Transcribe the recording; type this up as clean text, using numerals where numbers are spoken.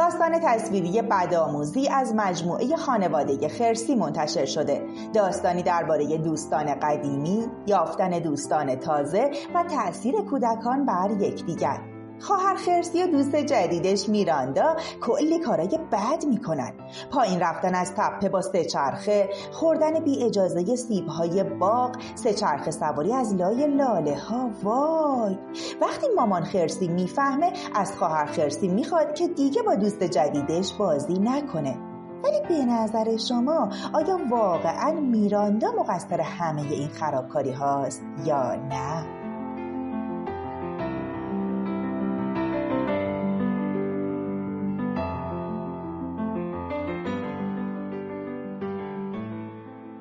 داستان تصویری بدآموزی از مجموعه خانواده خرسی منتشر شده. داستانی درباره دوستان قدیمی، یافتن دوستان تازه و تأثیر کودکان بر یکدیگر. خواهر خرسی و دوست جدیدش میراندا کلی کارای بد میکنن. پایین رفتن از تپه با سه چرخه، خوردن بی اجازه سیبهای باغ، سه چرخه سواری از لای لاله ها. وای! وقتی مامان خرسی میفهمه از خواهر خرسی میخواد که دیگه با دوست جدیدش بازی نکنه. ولی به نظر شما آیا واقعاً میراندا مقصر همه این خرابکاری هاست یا نه؟